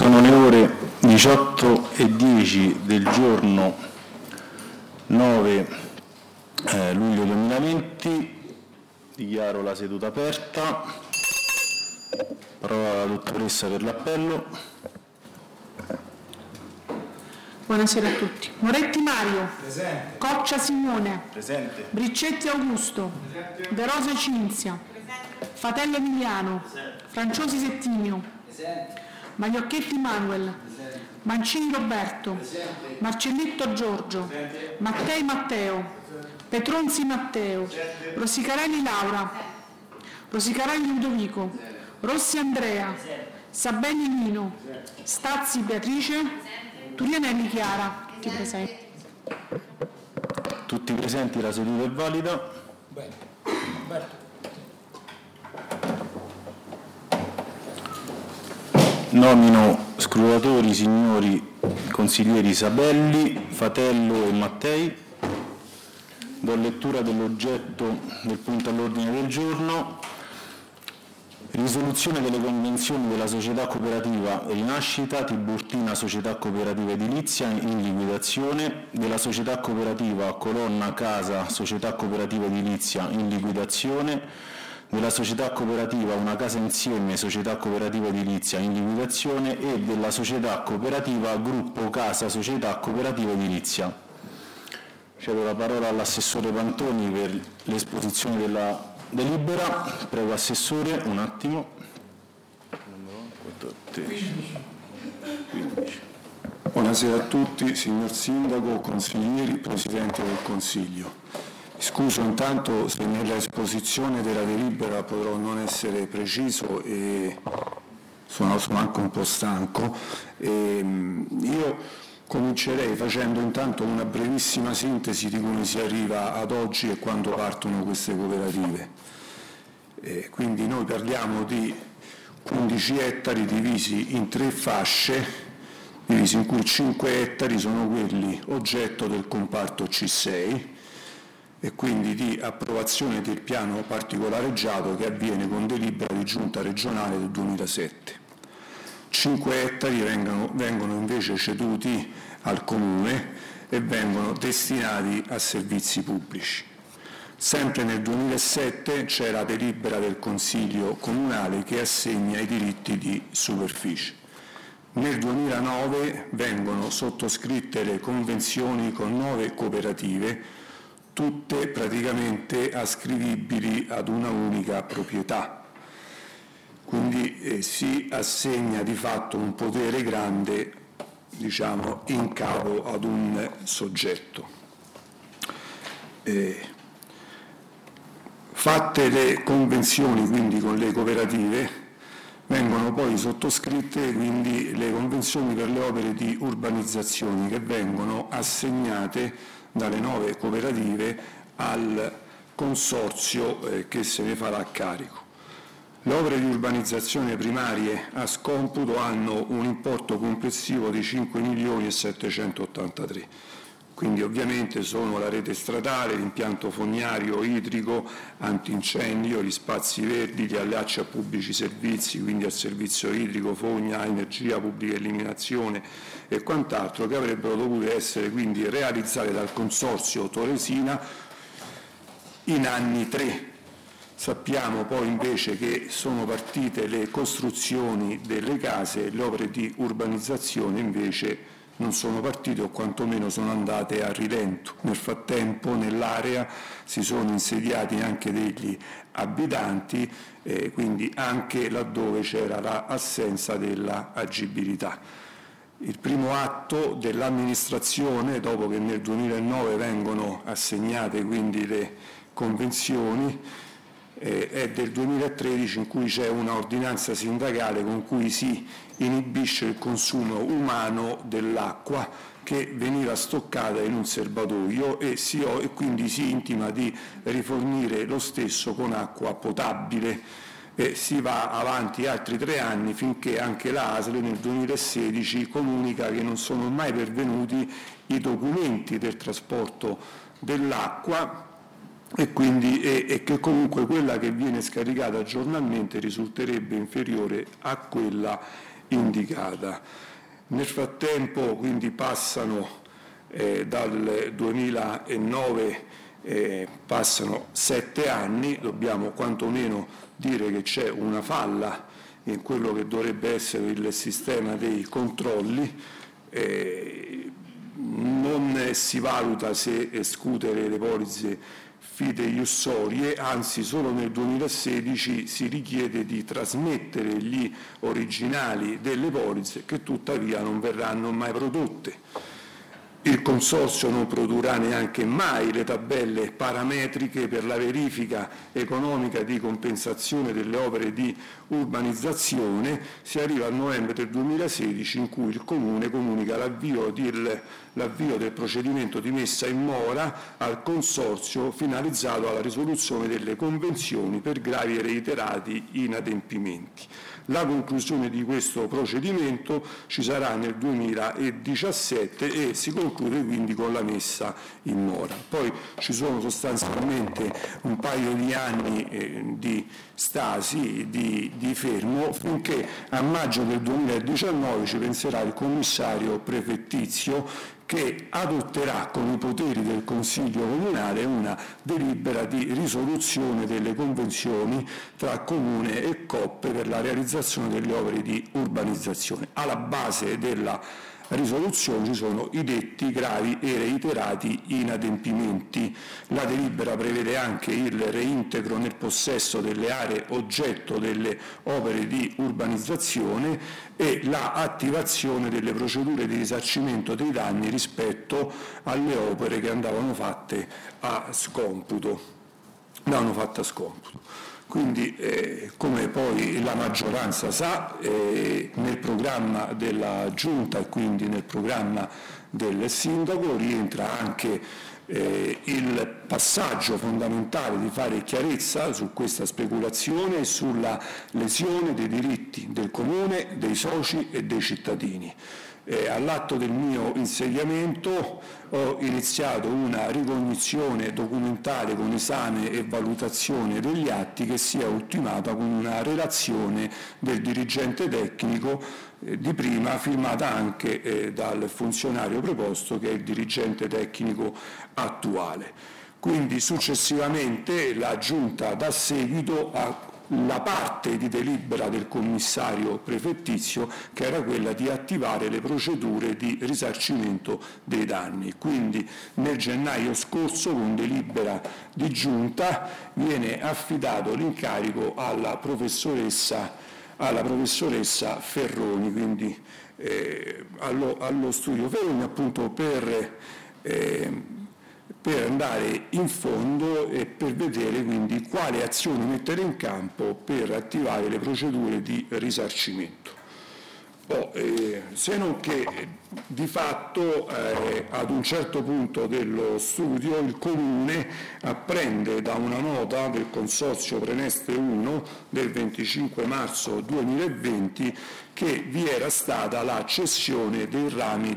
Sono le ore 18:10 del giorno 9 luglio 2020. Dichiaro la seduta aperta. Parola alla dottoressa per l'appello. Buonasera a tutti. Moretti Mario. Presente. Coccia Simone. Presente. Briccetti Augusto. Presente. De Rose Cinzia. Presente. Fatello Emiliano. Presente. Franciosi Settimio. Presente. Magliocchetti Manuel. Presente. Mancini Roberto. Presente. Marcellitto Giorgio. Presente. Mattei Matteo. Petronzi Matteo. Presente. Rosicarelli Laura. Rosicarelli Ludovico. Rossi Andrea. Sabelli Nino. Stazzi Beatrice. Turianelli Chiara. Tutti presenti. Tutti presenti, la seduta è valida. Bene. Alberto. Nomino scrutatori signori consiglieri Sabelli, Fatello e Mattei. Do lettura dell'oggetto del punto all'ordine del giorno. Risoluzione delle convenzioni della società cooperativa Rinascita Tiburtina Società Cooperativa Edilizia in liquidazione, della società cooperativa Colonna Casa Società Cooperativa Edilizia in liquidazione, della società cooperativa Una Casa Insieme Società Cooperativa Edilizia in liquidazione e della società cooperativa Gruppo Casa Società Cooperativa Edilizia. Cedo la parola all'assessore Pantoni per l'esposizione della delibera. Prego Assessore, un attimo. 14, 15. Buonasera a tutti, signor Sindaco, consiglieri, Presidente del Consiglio. Scuso intanto se nella esposizione della delibera potrò non essere preciso e sono anche un po' stanco. Io comincerei facendo intanto una brevissima sintesi di come si arriva ad oggi e quando partono queste cooperative. Quindi noi parliamo di 15 ettari divisi in 3 fasce, divisi in cui 5 ettari sono quelli oggetto del comparto C6 e quindi di approvazione del piano particolareggiato che avviene con delibera di giunta regionale del 2007. 5 ettari vengono invece ceduti al Comune e vengono destinati a servizi pubblici. Sempre nel 2007 c'è la delibera del Consiglio Comunale che assegna i diritti di superficie. Nel 2009 vengono sottoscritte le convenzioni con 9 cooperative, tutte praticamente ascrivibili ad una unica proprietà. Quindi si assegna di fatto un potere grande, diciamo, in capo ad un soggetto. Fatte le convenzioni quindi con le cooperative, vengono poi sottoscritte quindi le convenzioni per le opere di urbanizzazione che vengono assegnate dalle 9 cooperative al consorzio che se ne farà carico. Le opere di urbanizzazione primarie a scomputo hanno un importo complessivo di 5.783.000. Quindi ovviamente sono la rete stradale, l'impianto fognario, idrico, antincendio, gli spazi verdi, gli allacci a pubblici servizi, quindi al servizio idrico, fogna, energia, pubblica eliminazione e quant'altro, che avrebbero dovuto essere quindi realizzate dal Consorzio Toresina in anni 3. Sappiamo poi invece che sono partite le costruzioni delle case, le opere di urbanizzazione invece non sono partite o quantomeno sono andate a rilento. Nel frattempo nell'area si sono insediati anche degli abitanti, quindi anche laddove c'era l'assenza della agibilità. Il primo atto dell'amministrazione, dopo che nel 2009 vengono assegnate quindi le convenzioni, è del 2013 in cui c'è una ordinanza sindacale con cui si inibisce il consumo umano dell'acqua che veniva stoccata in un serbatoio e quindi si intima di rifornire lo stesso con acqua potabile. Si va avanti altri 3 anni finché anche la ASL nel 2016 comunica che non sono mai pervenuti i documenti del trasporto dell'acqua e quindi che comunque quella che viene scaricata giornalmente risulterebbe inferiore a quella indicata. Nel frattempo quindi passano dal 2009 passano 7 anni, dobbiamo quantomeno dire che c'è una falla in quello che dovrebbe essere il sistema dei controlli. Non si valuta se escutere le polizze fideiussorie, anzi solo nel 2016 si richiede di trasmettere gli originali delle polizze che tuttavia non verranno mai prodotte. Il Consorzio non produrrà neanche mai le tabelle parametriche per la verifica economica di compensazione delle opere di urbanizzazione. Si arriva al novembre del 2016 in cui il Comune comunica l'avvio del procedimento di messa in mora al Consorzio finalizzato alla risoluzione delle convenzioni per gravi e reiterati inadempimenti. La conclusione di questo procedimento ci sarà nel 2017 e si conclude quindi con la messa in mora. Poi ci sono sostanzialmente un paio di anni di stasi, di fermo, finché a maggio del 2019 ci penserà il commissario prefettizio che adotterà con i poteri del Consiglio Comunale una delibera di risoluzione delle convenzioni tra Comune e Coop per la realizzazione delle opere di urbanizzazione. Alla base della risoluzione ci sono i detti gravi e reiterati inadempimenti. La delibera prevede anche il reintegro nel possesso delle aree oggetto delle opere di urbanizzazione e la attivazione delle procedure di risarcimento dei danni rispetto alle opere che andavano fatte a scomputo. Quindi, come poi la maggioranza sa, nel programma della Giunta e quindi nel programma del Sindaco rientra anche il passaggio fondamentale di fare chiarezza su questa speculazione e sulla lesione dei diritti del Comune, dei soci e dei cittadini. All'atto del mio insediamento ho iniziato una ricognizione documentale con esame e valutazione degli atti che si è ultimata con una relazione del dirigente tecnico di prima, firmata anche dal funzionario preposto che è il dirigente tecnico attuale. Quindi successivamente la Giunta dà seguito alla parte di delibera del commissario prefettizio che era quella di attivare le procedure di risarcimento dei danni. Quindi nel gennaio scorso con delibera di Giunta viene affidato l'incarico alla professoressa Ferroni, quindi allo studio Ferroni appunto per andare in fondo e per vedere quindi quali azioni mettere in campo per attivare le procedure di risarcimento. Se non che di fatto ad un certo punto dello studio il Comune apprende da una nota del Consorzio Preneste 1 del 25 marzo 2020 che vi era stata la cessione dei rami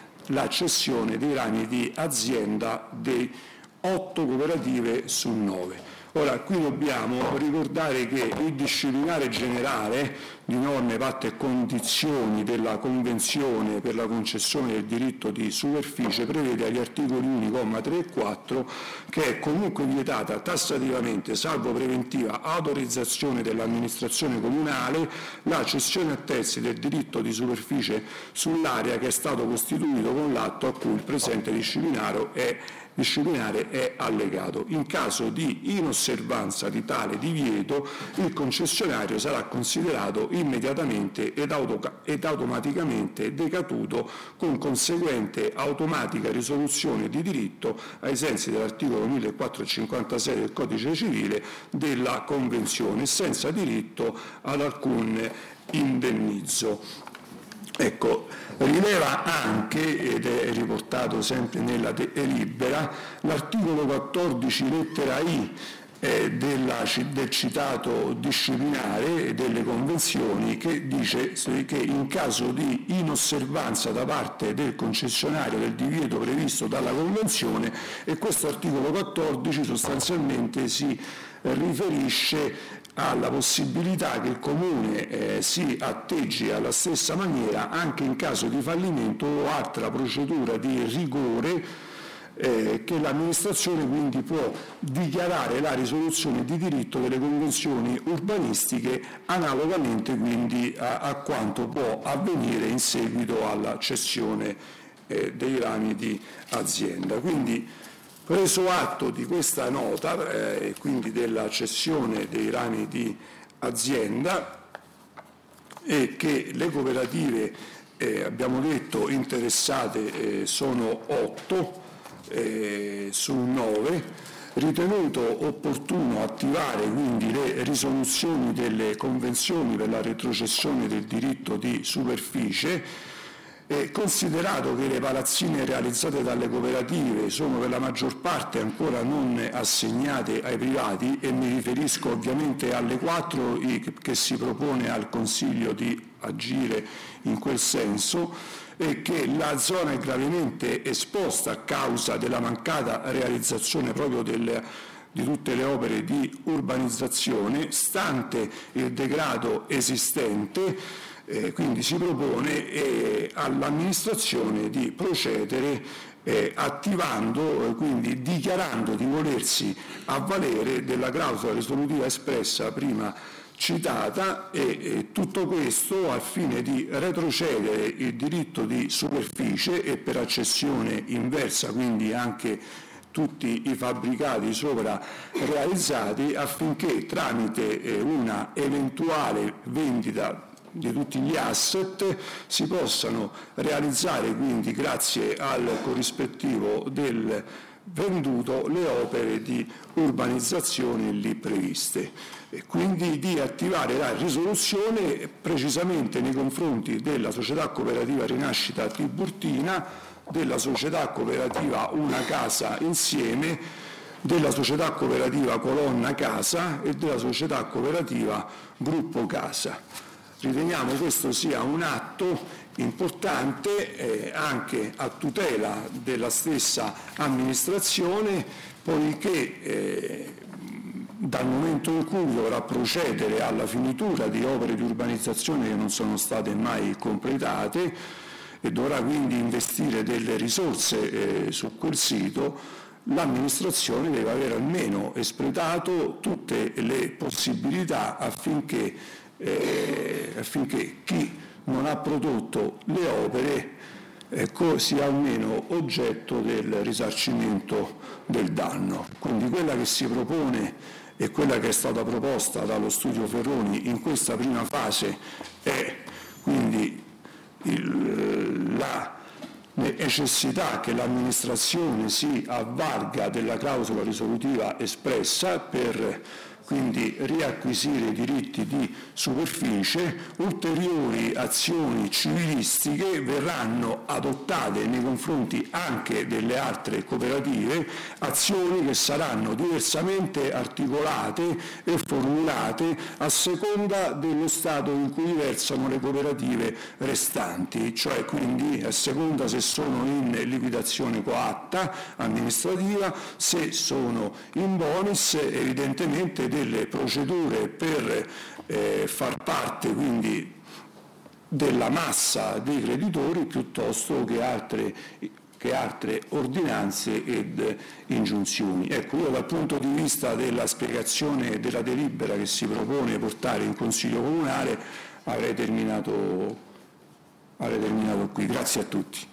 di azienda di 8 cooperative su 9. Ora, qui dobbiamo ricordare che il disciplinare generale di norme, patte e condizioni della Convenzione per la concessione del diritto di superficie prevede agli articoli 1, comma 3 e 4 che è comunque vietata tassativamente, salvo preventiva autorizzazione dell'amministrazione comunale, la cessione a terzi del diritto di superficie sull'area che è stato costituito con l'atto a cui il presente disciplinare è allegato. In caso di inosservanza di tale divieto, il concessionario sarà considerato immediatamente ed automaticamente decaduto con conseguente automatica risoluzione di diritto ai sensi dell'articolo 1456 del Codice Civile della Convenzione, senza diritto ad alcun indennizzo. Ecco, rileva anche, ed è riportato sempre nella delibera, l'articolo 14 lettera I del citato disciplinare delle convenzioni che dice che in caso di inosservanza da parte del concessionario del divieto previsto dalla Convenzione, e questo articolo 14 sostanzialmente si riferisce alla possibilità che il Comune si atteggi alla stessa maniera anche in caso di fallimento o altra procedura di rigore, che l'amministrazione quindi può dichiarare la risoluzione di diritto delle convenzioni urbanistiche, analogamente quindi a quanto può avvenire in seguito alla cessione dei rami di azienda. Quindi, preso atto di questa nota e quindi della cessione dei rami di azienda, e che le cooperative, abbiamo detto, interessate sono 8 su 9, ritenuto opportuno attivare quindi le risoluzioni delle convenzioni per la retrocessione del diritto di superficie, considerato che le palazzine realizzate dalle cooperative sono per la maggior parte ancora non assegnate ai privati, e mi riferisco ovviamente alle 4 che si propone al Consiglio di agire in quel senso, e che la zona è gravemente esposta a causa della mancata realizzazione proprio di tutte le opere di urbanizzazione, stante il degrado esistente. Quindi si propone all'amministrazione di procedere attivando, quindi dichiarando di volersi avvalere della clausola risolutiva espressa prima citata, e tutto questo al fine di retrocedere il diritto di superficie e per accessione inversa, quindi anche tutti i fabbricati sopra realizzati, affinché tramite una eventuale vendita di tutti gli asset si possano realizzare, quindi grazie al corrispettivo del venduto, le opere di urbanizzazione lì previste, e quindi di attivare la risoluzione precisamente nei confronti della società cooperativa Rinascita Tiburtina, della società cooperativa Una Casa Insieme, della società cooperativa Colonna Casa e della società cooperativa Gruppo Casa. Riteniamo questo sia un atto importante anche a tutela della stessa amministrazione, poiché dal momento in cui dovrà procedere alla finitura di opere di urbanizzazione che non sono state mai completate e dovrà quindi investire delle risorse su quel sito, l'amministrazione deve aver almeno espletato tutte le possibilità affinché chi non ha prodotto le opere sia almeno oggetto del risarcimento del danno. Quindi quella che si propone e quella che è stata proposta dallo studio Ferroni in questa prima fase è quindi la necessità che l'amministrazione si avvalga della clausola risolutiva espressa per quindi riacquisire i diritti di superficie. Ulteriori azioni civilistiche verranno adottate nei confronti anche delle altre cooperative, azioni che saranno diversamente articolate e formulate a seconda dello stato in cui versano le cooperative restanti, cioè quindi a seconda se sono in liquidazione coatta amministrativa, se sono in bonus, evidentemente delle procedure per far parte quindi della massa dei creditori piuttosto che altre ordinanze ed ingiunzioni. Ecco, io dal punto di vista della spiegazione della delibera che si propone portare in Consiglio Comunale avrei terminato qui. Grazie a tutti.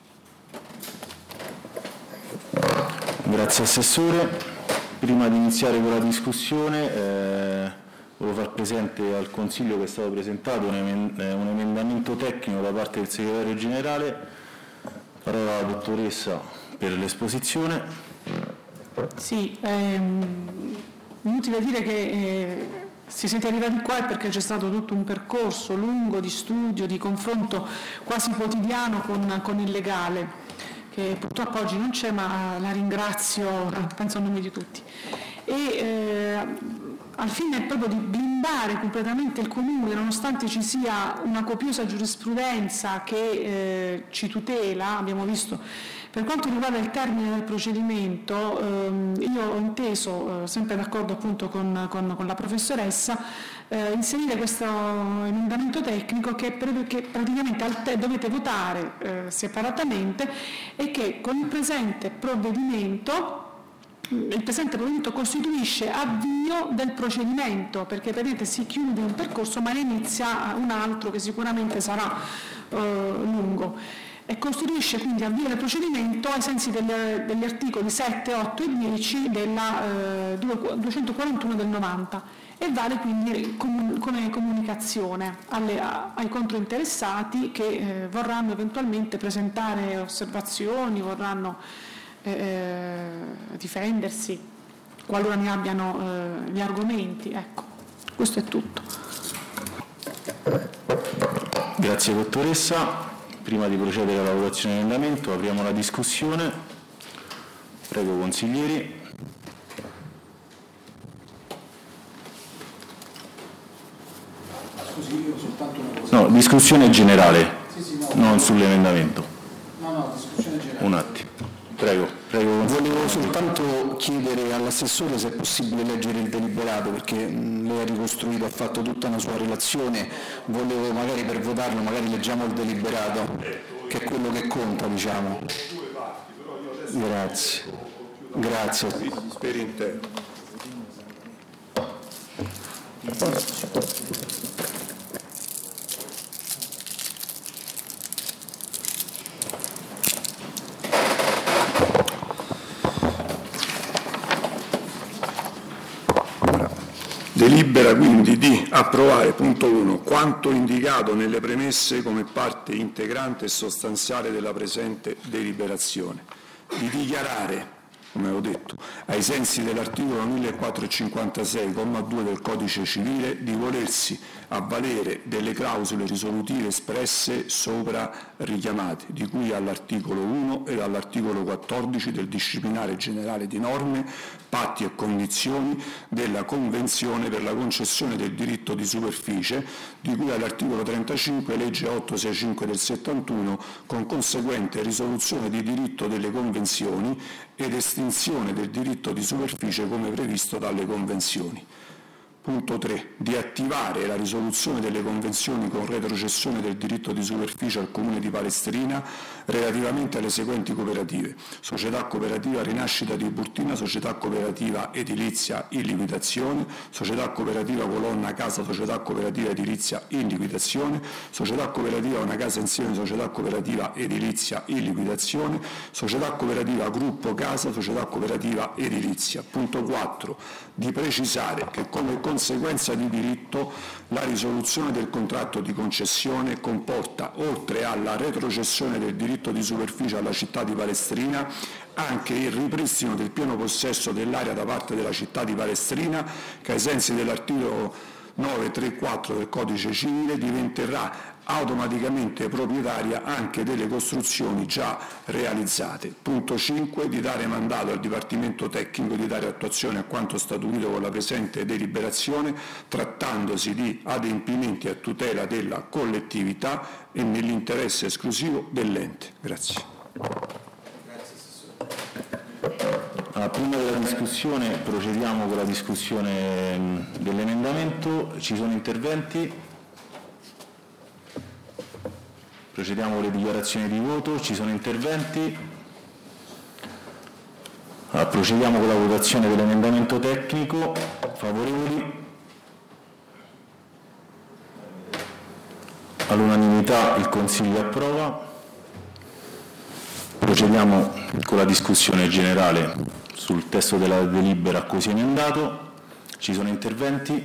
Grazie Assessore. Prima di iniziare con la discussione volevo far presente al Consiglio che è stato presentato un emendamento tecnico da parte del Segretario Generale. Parola alla Dottoressa per l'esposizione. Sì, inutile dire che si siete arrivati qua perché c'è stato tutto un percorso lungo di studio, di confronto quasi quotidiano con il legale, che purtroppo oggi non c'è, ma la ringrazio, penso a nome di tutti. al fine proprio di blindare completamente il Comune, nonostante ci sia una copiosa giurisprudenza che ci tutela, abbiamo visto. Per quanto riguarda il termine del procedimento, io ho inteso, sempre d'accordo appunto con la professoressa, inserire questo emendamento tecnico che prevede che praticamente dovete votare separatamente e che con il presente provvedimento costituisce avvio del procedimento, perché praticamente si chiude un percorso ma ne inizia un altro che sicuramente sarà lungo. E costituisce quindi avvio del procedimento ai sensi degli articoli 7, 8 e 10 della 241 del 90 e vale quindi come comunicazione ai controinteressati che vorranno eventualmente presentare osservazioni, vorranno difendersi qualora ne abbiano gli argomenti. Ecco, questo è tutto. Grazie dottoressa. Prima di procedere alla votazione dell'emendamento apriamo la discussione. Prego consiglieri. Scusi, io soltanto una cosa. No, discussione generale, Sì, no. non sull'emendamento. No, discussione generale. Un attimo. Prego consigliere. Volevo soltanto chiedere all'assessore se è possibile leggere il deliberato, perché lei ha ricostruito, ha fatto tutta una sua relazione, volevo magari per votarlo, magari leggiamo il deliberato, che è quello che conta, diciamo. Grazie. Grazie. Per intero. Delibera quindi di approvare, punto 1, quanto indicato nelle premesse come parte integrante e sostanziale della presente deliberazione, di dichiarare, come ho detto, ai sensi dell'articolo 1456, comma 2 del Codice Civile, di volersi avvalere delle clausole risolutive espresse sopra richiamate, di cui all'articolo 1 e all'articolo 14 del Disciplinare Generale di Norme, Patti e Condizioni della Convenzione per la concessione del diritto di superficie, di cui all'articolo 35 legge 865 del 71, con conseguente risoluzione di diritto delle convenzioni ed estinzione del diritto di superficie come previsto dalle convenzioni. Punto 3. Di attivare la risoluzione delle convenzioni con retrocessione del diritto di superficie al Comune di Palestrina relativamente alle seguenti cooperative: Società Cooperativa Rinascita di Tiburtina, Società Cooperativa Edilizia in liquidazione, Società Cooperativa Colonna Casa, Società Cooperativa Edilizia in liquidazione, Società Cooperativa Una Casa Insieme, Società Cooperativa Edilizia in liquidazione, Società Cooperativa Gruppo Casa, Società Cooperativa Edilizia. Punto 4. Di precisare che come conseguenza di diritto la risoluzione del contratto di concessione comporta, oltre alla retrocessione del diritto di superficie alla città di Palestrina, anche il ripristino del pieno possesso dell'area da parte della città di Palestrina, che ai sensi dell'articolo 934 del Codice Civile diventerà automaticamente proprietaria anche delle costruzioni già realizzate. Punto 5. Di dare mandato al Dipartimento Tecnico di dare attuazione a quanto statuito con la presente deliberazione, trattandosi di adempimenti a tutela della collettività e nell'interesse esclusivo dell'ente. Grazie. Prima della discussione procediamo con la discussione dell'emendamento. Ci sono interventi? Procediamo con le dichiarazioni di voto. Ci sono interventi? Procediamo con la votazione dell'emendamento tecnico. Favorevoli? All'unanimità il Consiglio approva. Procediamo con la discussione generale sul testo della delibera così emendato. Ci sono interventi?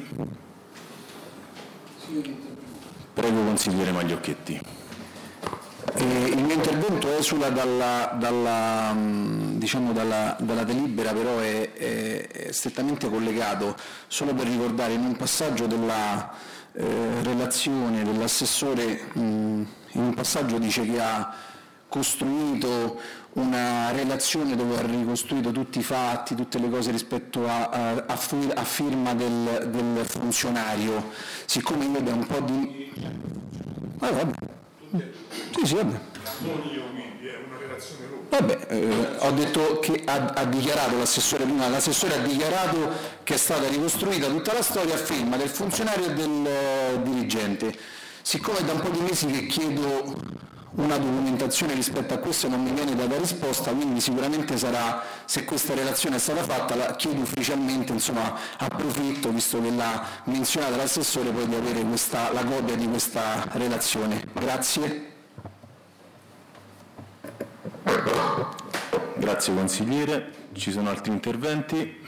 Prego consigliere Magliocchetti. Il mio intervento esula dalla delibera, però è strettamente collegato, solo per ricordare in un passaggio della relazione dell'assessore, in un passaggio dice che ha costruito una relazione dove ha ricostruito tutti i fatti, tutte le cose rispetto a firma del funzionario. Siccome io da un po' di... vabbè. Sì, vabbè. Vabbè, ho detto che ha dichiarato l'assessore prima, l'assessore ha dichiarato che è stata ricostruita tutta la storia a firma del funzionario e del dirigente. Siccome è da un po' di mesi che chiedo una documentazione rispetto a questo e non mi viene data risposta, quindi sicuramente sarà, se questa relazione è stata fatta, la chiedo ufficialmente, insomma approfitto, visto che l'ha menzionata l'assessore, poi di avere la copia di questa relazione. Grazie. Grazie consigliere. Ci sono altri interventi?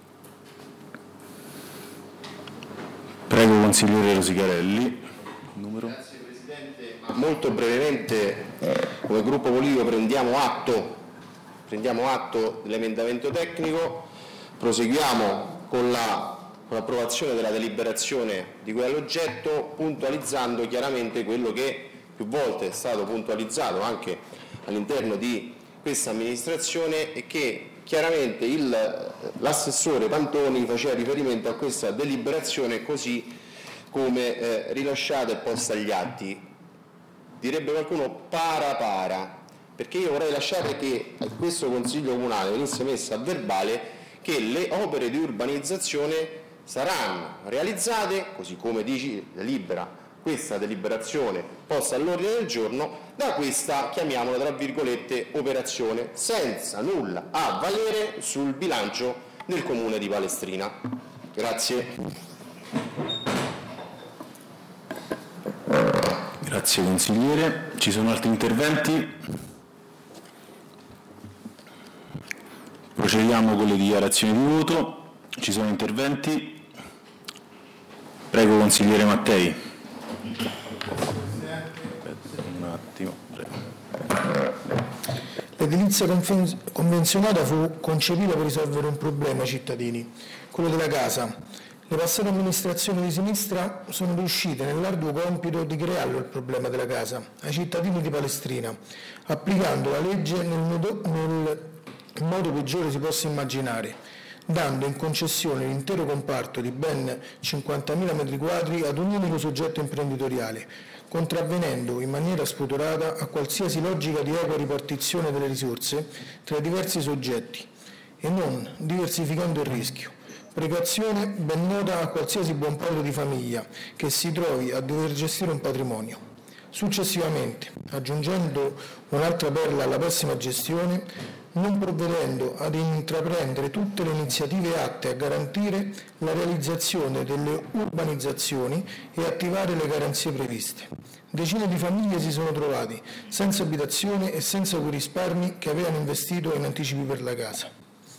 Prego consigliere Rosicarelli. Grazie Presidente. Molto brevemente, come gruppo politico prendiamo atto dell'emendamento tecnico, proseguiamo con l'approvazione della deliberazione di cui all'oggetto, puntualizzando chiaramente quello che più volte è stato puntualizzato anche all'interno di questa amministrazione e che chiaramente l'assessore Pantoni faceva riferimento a questa deliberazione così come rilasciata e posta agli atti. Direbbe qualcuno para, perché io vorrei lasciare che a questo Consiglio Comunale venisse messa a verbale che le opere di urbanizzazione saranno realizzate, così come delibera questa deliberazione posta all'ordine del giorno, da questa, chiamiamola tra virgolette, operazione, senza nulla a valere sul bilancio del Comune di Palestrina. Grazie. Grazie consigliere. Ci sono altri interventi? Procediamo con le dichiarazioni di voto. Ci sono interventi? Prego consigliere Mattei. Un attimo, prego. L'edilizia convenzionata fu concepita per risolvere un problema ai cittadini, quello della casa. Le passate amministrazioni di sinistra sono riuscite nell'arduo compito di crearlo il problema della casa ai cittadini di Palestrina, applicando la legge nel modo peggiore si possa immaginare, dando in concessione l'intero comparto di ben 50.000 metri quadri ad un unico soggetto imprenditoriale, contravvenendo in maniera spudorata a qualsiasi logica di equa ripartizione delle risorse tra i diversi soggetti e non diversificando il rischio. Precazione ben nota a qualsiasi buon padre di famiglia che si trovi a dover gestire un patrimonio. Successivamente, aggiungendo un'altra perla alla pessima gestione, non provvedendo ad intraprendere tutte le iniziative atte a garantire la realizzazione delle urbanizzazioni e attivare le garanzie previste. Decine di famiglie si sono trovati senza abitazione e senza quei risparmi che avevano investito in anticipi per la casa.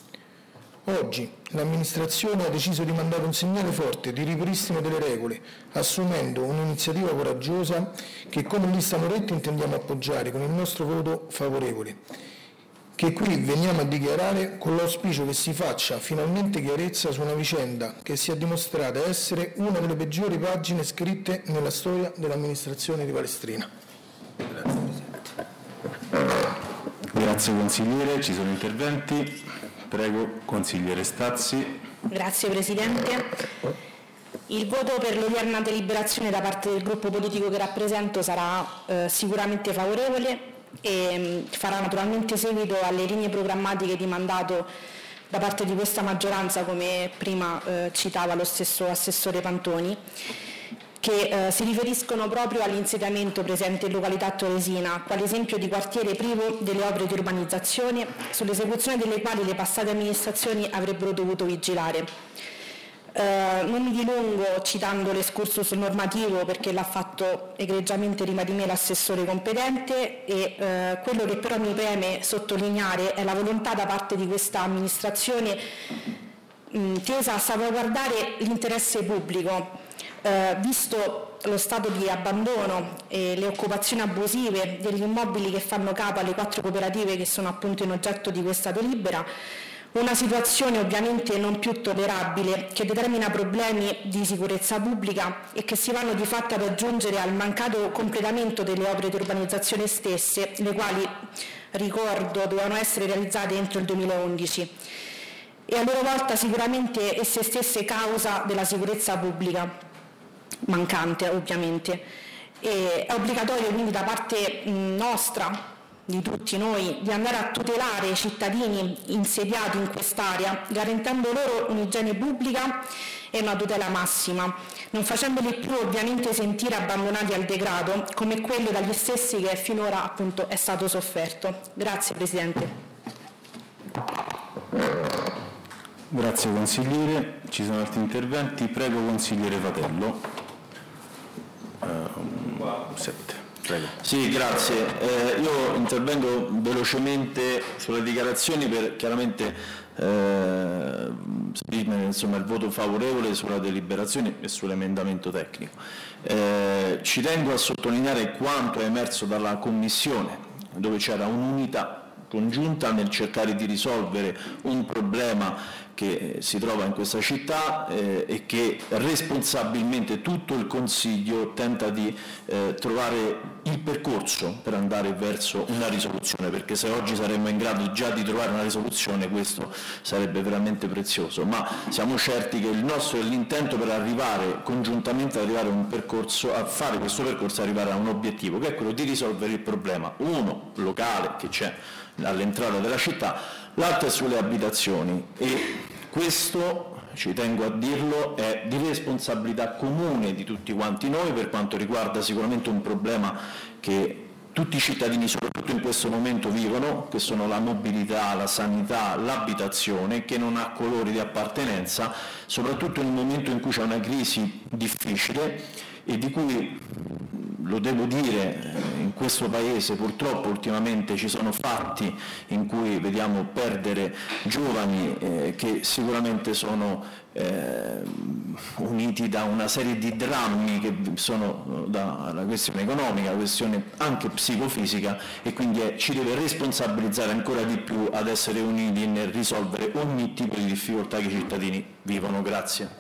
Oggi l'amministrazione ha deciso di mandare un segnale forte di ripristino delle regole, assumendo un'iniziativa coraggiosa che come Lista Moretti intendiamo appoggiare con il nostro voto favorevole, che qui veniamo a dichiarare con l'auspicio che si faccia finalmente chiarezza su una vicenda che si è dimostrata essere una delle peggiori pagine scritte nella storia dell'amministrazione di Palestrina. Grazie Presidente. Grazie consigliere. Ci sono interventi? Prego, consigliere Stazzi. Grazie Presidente. Il voto per l'odierna deliberazione da parte del gruppo politico che rappresento sarà sicuramente favorevole e farà naturalmente seguito alle linee programmatiche di mandato da parte di questa maggioranza, come prima citava lo stesso assessore Pantoni, che si riferiscono proprio all'insediamento presente in località Toresina, quale esempio di quartiere privo delle opere di urbanizzazione, sull'esecuzione delle quali le passate amministrazioni avrebbero dovuto vigilare. Non mi dilungo citando l'escursus normativo perché l'ha fatto egregiamente prima di me l'assessore competente e quello che però mi preme sottolineare è la volontà da parte di questa amministrazione tesa a salvaguardare l'interesse pubblico, visto lo stato di abbandono e le occupazioni abusive degli immobili che fanno capo alle 4 cooperative che sono appunto in oggetto di questa delibera, una situazione ovviamente non più tollerabile che determina problemi di sicurezza pubblica e che si vanno di fatto ad aggiungere al mancato completamento delle opere di urbanizzazione stesse, le quali ricordo, dovevano essere realizzate entro il 2011 e a loro volta sicuramente esse stesse causa della sicurezza pubblica, mancante ovviamente. E è obbligatorio quindi da parte nostra, di tutti noi, di andare a tutelare i cittadini insediati in quest'area, garantendo loro un'igiene pubblica e una tutela massima, non facendoli più ovviamente sentire abbandonati al degrado, come quello dagli stessi che finora appunto è stato sofferto. Grazie Presidente. Grazie consigliere. Ci sono altri interventi? Prego consigliere Fatello. 7. Prego. Sì, grazie. Io intervengo velocemente sulle dichiarazioni per chiaramente esprimere il voto favorevole sulla deliberazione e sull'emendamento tecnico. Ci tengo a sottolineare quanto è emerso dalla Commissione, dove c'era un'unità congiunta nel cercare di risolvere un problema che si trova in questa città e che responsabilmente tutto il Consiglio tenta di trovare il percorso per andare verso una risoluzione, perché se oggi saremmo in grado già di trovare una risoluzione questo sarebbe veramente prezioso, ma siamo certi che il nostro è l'intento per arrivare congiuntamente ad arrivare a un percorso, a fare questo percorso, arrivare a un obiettivo che è quello di risolvere il problema, uno locale che c'è all'entrata della città, l'altro è sulle abitazioni e questo, ci tengo a dirlo, è di responsabilità comune di tutti quanti noi per quanto riguarda sicuramente un problema che tutti i cittadini, soprattutto in questo momento, vivono, che sono la mobilità, la sanità, l'abitazione, che non ha colori di appartenenza, soprattutto in un momento in cui c'è una crisi difficile e di cui, lo devo dire, in questo Paese purtroppo ultimamente ci sono fatti in cui vediamo perdere giovani che sicuramente sono uniti da una serie di drammi che sono dalla questione economica, la questione anche psicofisica e quindi ci deve responsabilizzare ancora di più ad essere uniti nel risolvere ogni tipo di difficoltà che i cittadini vivono. Grazie.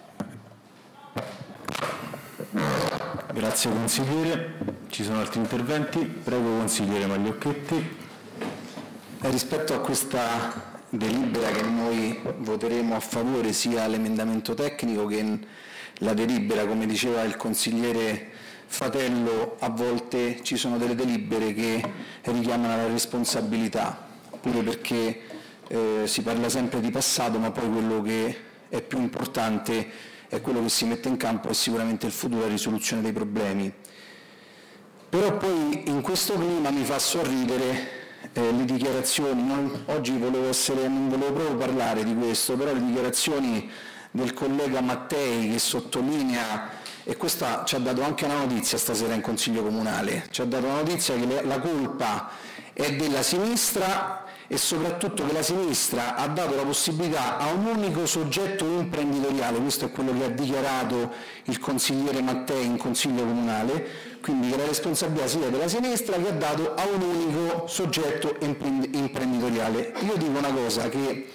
Grazie consigliere. Ci sono altri interventi? Prego consigliere Magliocchetti. Rispetto a questa delibera che noi voteremo a favore, sia l'emendamento tecnico che la delibera, come diceva il consigliere Fatello, a volte ci sono delle delibere che richiamano la responsabilità, pure perché si parla sempre di passato, ma poi quello che è più importante è quello che si mette in campo è sicuramente il futuro e la risoluzione dei problemi. Però poi in questo clima mi fa sorridere le dichiarazioni, oggi non volevo proprio parlare di questo, però le dichiarazioni del collega Mattei che sottolinea, e questa ci ha dato anche una notizia stasera in Consiglio Comunale, ci ha dato una notizia che la colpa è della sinistra e soprattutto che la sinistra ha dato la possibilità a un unico soggetto imprenditoriale, questo è quello che ha dichiarato il consigliere Mattei in Consiglio Comunale, quindi che la responsabilità sia della sinistra che ha dato a un unico soggetto imprenditoriale. Io dico una cosa, che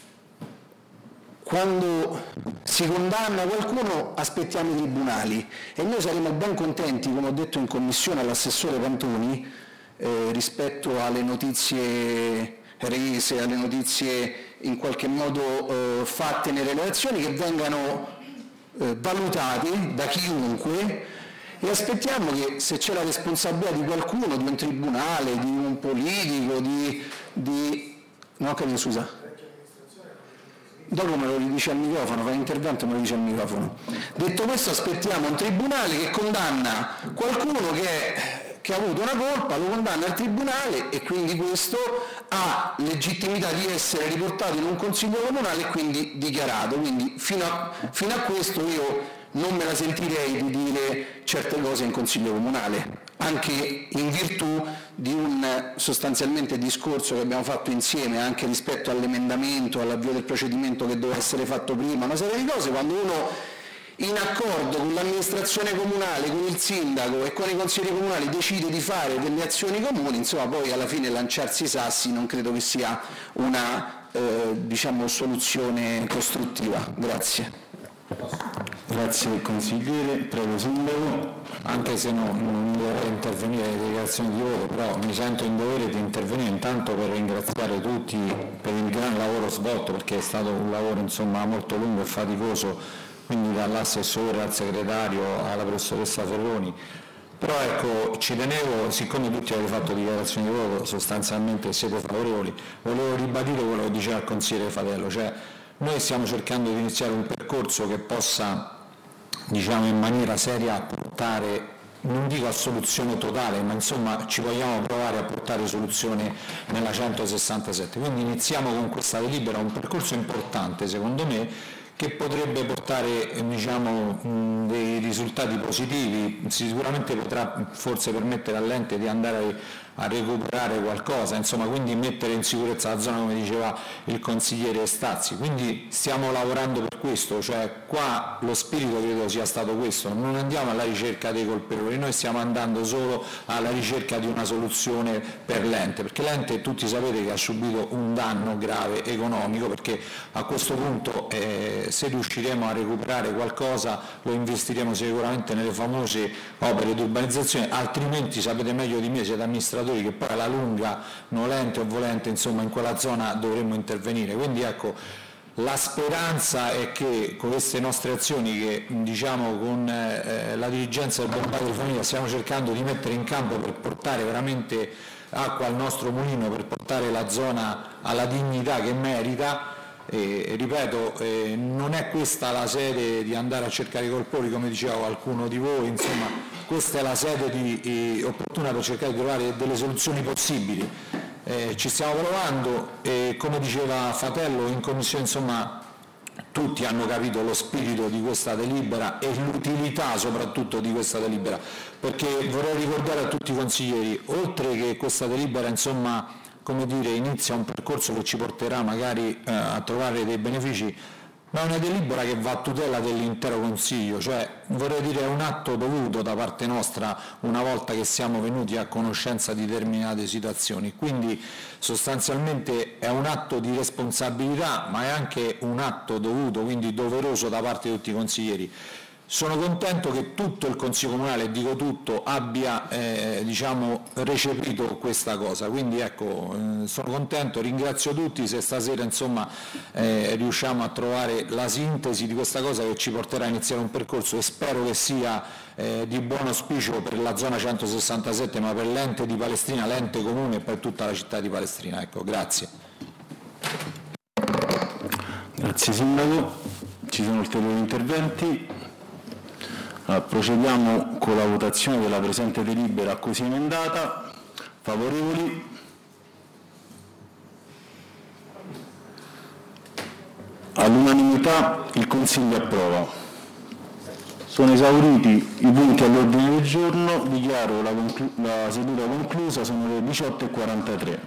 quando si condanna qualcuno aspettiamo i tribunali e noi saremo ben contenti, come ho detto in commissione all'assessore Pantoni, rispetto alle notizie rese, alle notizie in qualche modo fatte nelle relazioni, che vengano valutate da chiunque, e aspettiamo che, se c'è la responsabilità di qualcuno, di un tribunale, di un politico, no, capito, scusa. Dopo me lo ridice al microfono, fa l'intervento e me lo dice al microfono. Detto questo, aspettiamo un tribunale che condanna qualcuno che ha avuto una colpa, lo condanna al tribunale e quindi questo ha legittimità di essere riportato in un consiglio comunale e quindi dichiarato. Quindi fino a questo io non me la sentirei di dire certe cose in consiglio comunale, anche in virtù di un sostanzialmente discorso che abbiamo fatto insieme anche rispetto all'emendamento, all'avvio del procedimento che doveva essere fatto prima, una serie di cose. Quando uno in accordo con l'amministrazione comunale, con il sindaco e con i consiglieri comunali decide di fare delle azioni comuni, insomma poi alla fine lanciarsi i sassi non credo che sia una soluzione costruttiva. Grazie. Grazie consigliere. Prego Sindaco. Anche se non vorrei intervenire nelle dichiarazioni di voto, però mi sento in dovere di intervenire intanto per ringraziare tutti per il gran lavoro svolto, perché è stato un lavoro insomma molto lungo e faticoso, quindi dall'assessore al segretario alla professoressa Ferroni. Però ecco, ci tenevo, siccome tutti avete fatto dichiarazioni di voto, sostanzialmente siete favorevoli, volevo ribadire quello che diceva il consigliere Fatello, cioè noi stiamo cercando di iniziare un percorso che possa, diciamo, in maniera seria portare, non dico a soluzione totale, ma insomma ci vogliamo provare a portare soluzione nella 167. Quindi iniziamo con questa delibera un percorso importante, secondo me, che potrebbe portare, diciamo, dei risultati positivi, sicuramente potrà forse permettere all'ente di andare a recuperare qualcosa, insomma, quindi mettere in sicurezza la zona, come diceva il consigliere Stazzi. Quindi stiamo lavorando per questo, cioè qua lo spirito credo sia stato questo, non andiamo alla ricerca dei colpevoli, noi stiamo andando solo alla ricerca di una soluzione per l'ente, perché l'ente tutti sapete che ha subito un danno grave economico, perché a questo punto se riusciremo a recuperare qualcosa lo investiremo sicuramente nelle famose opere di urbanizzazione, altrimenti sapete meglio di me, siete amministratori, che poi alla lunga, nolente o volente, insomma in quella zona dovremmo intervenire. Quindi ecco, la speranza è che con queste nostre azioni che, diciamo, con la dirigenza del Buon Padre di Famiglia stiamo cercando di mettere in campo per portare veramente acqua al nostro mulino, per portare la zona alla dignità che merita. Ripeto, non è questa la sede di andare a cercare i colpevoli, come diceva qualcuno di voi, insomma questa è la sede opportuna per cercare di trovare delle soluzioni possibili. Ci stiamo provando e, come diceva Fatello, in commissione insomma tutti hanno capito lo spirito di questa delibera e l'utilità soprattutto di questa delibera, perché vorrei ricordare a tutti i consiglieri, oltre che questa delibera insomma, come dire, inizia un percorso che ci porterà magari a trovare dei benefici, ma è una delibera che va a tutela dell'intero Consiglio, cioè vorrei dire è un atto dovuto da parte nostra una volta che siamo venuti a conoscenza di determinate situazioni, quindi sostanzialmente è un atto di responsabilità, ma è anche un atto dovuto, quindi doveroso da parte di tutti i consiglieri. Sono contento che tutto il Consiglio Comunale, dico tutto, abbia diciamo, recepito questa cosa, quindi ecco, sono contento, ringrazio tutti se stasera insomma, riusciamo a trovare la sintesi di questa cosa che ci porterà a iniziare un percorso e spero che sia di buon auspicio per la zona 167, ma per l'ente di Palestrina, l'ente comune e per tutta la città di Palestrina. Ecco, grazie. Grazie Sindaco. Ci sono ulteriori interventi? Procediamo con la votazione della presente delibera così emendata. Favorevoli? All'unanimità il Consiglio approva. Sono esauriti i punti all'ordine del giorno, dichiaro la seduta conclusa, sono le 18:43.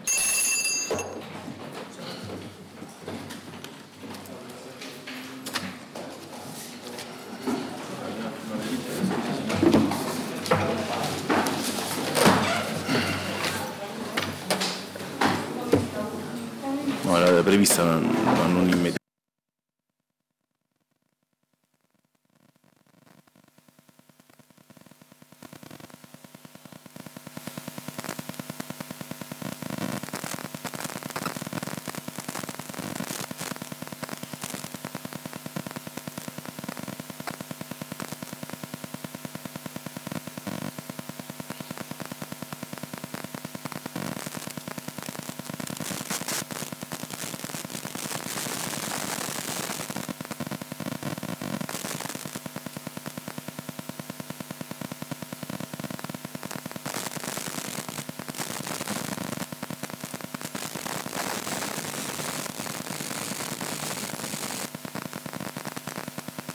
Prevista ma non immediatamente.